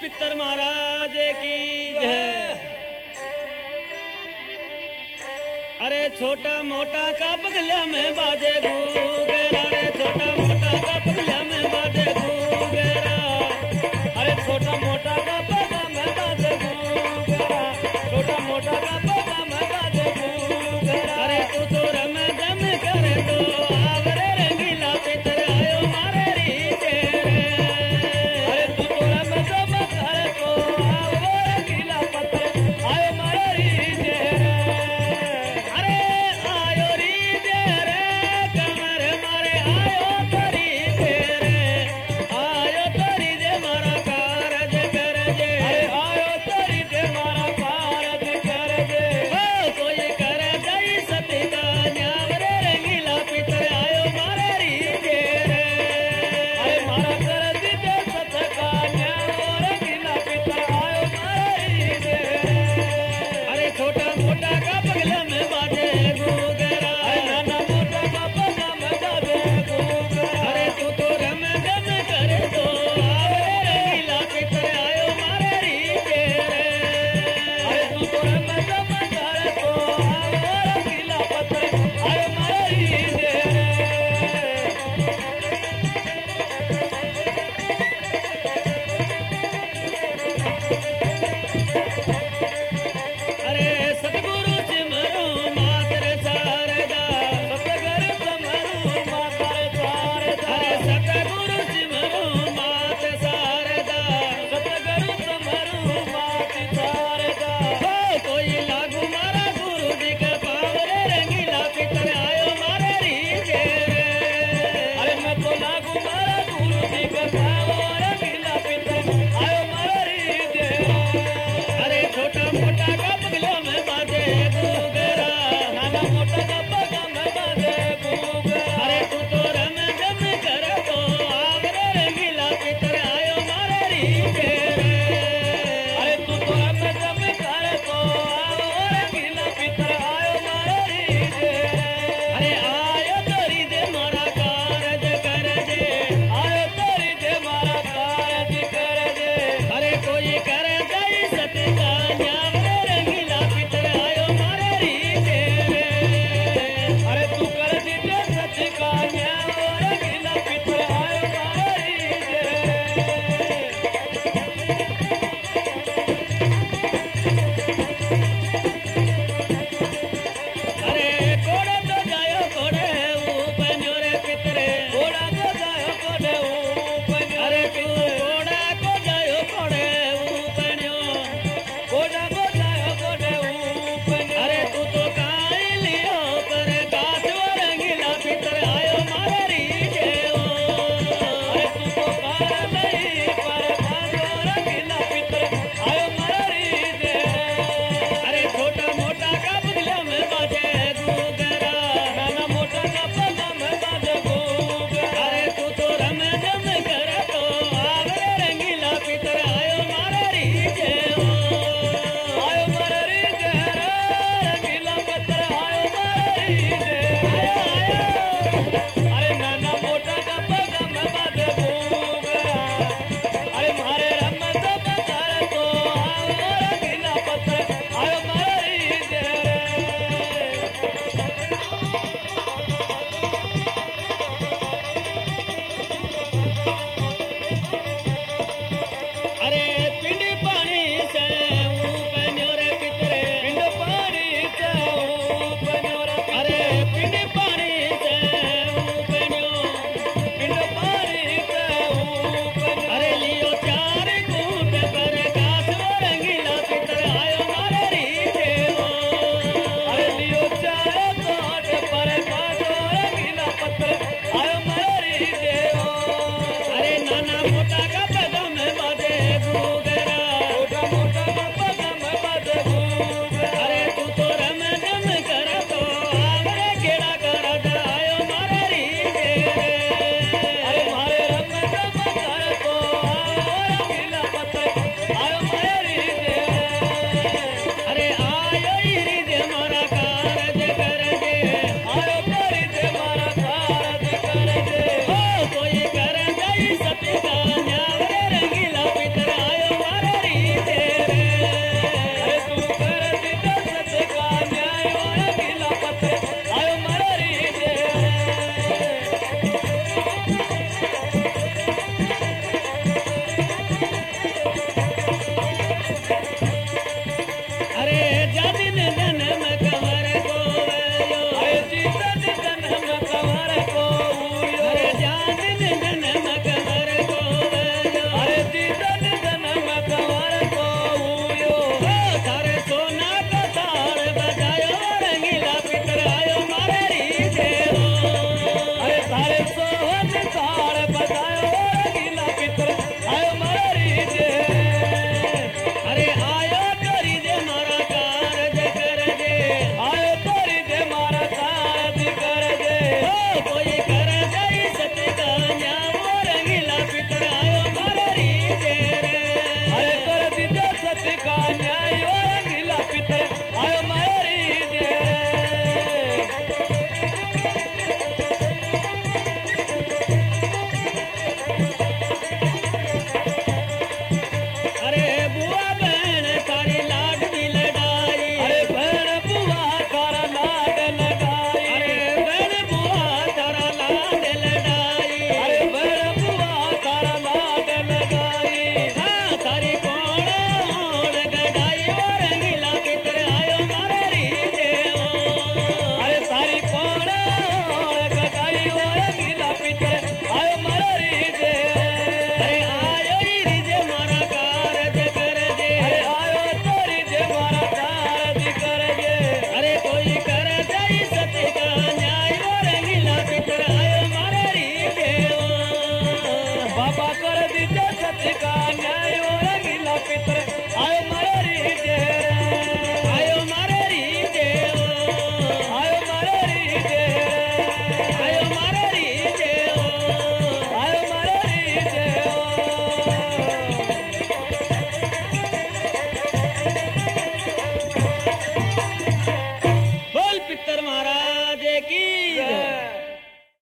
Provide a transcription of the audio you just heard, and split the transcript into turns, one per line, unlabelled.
पितर महाराज की जय। अरे छोटा मोटा का बगलिया में बाजे घूगेरा, अरे छोटा मोटा का बगलिया में बाजे घूगेरा, अरे छोटा मोटा का बगलिया में बाजे घूगेरा, छोटा मोटा का बगलिया में बाजे घूगेरा। अरे तू तो रम जम करे तो आवरे रंगीला पितर आयो मारे रीचे रे, अरे तू तो रम जम करे तो आवरे रंगीला पितर आयो मारे रीचे रे। रंगीला पितर आयो मारे रीते रे
अरे कर दीजो सत्य का न्याय ओ रंगीला पितर आयो मारी दे
अरे बुआ बहन तारी लाड दी लड़ाई
अरे बहन बुआ तारा लाड लगाई
अरे बहन बुआ तारा लाड लड़ाई
अरे बहन बुआ तारा लाड लगाई
हाँ तारी कौन गड़ाई ओ रंगीला पितर आयो मारे रीते
अरे सारी कौन गगाई ओ रंगीला पितर आयो मारी दे
अरे आयो रीजे मारा कारज कर दे
अरे आयो तोरी दे मारा कारज कर दे
अरे कोई कर जाई सत्य का न्याय ओ रंगीला पितर आयो मारे रीते
बाबा कर दीजो सत्य का न्याय ओ रंगीला पितर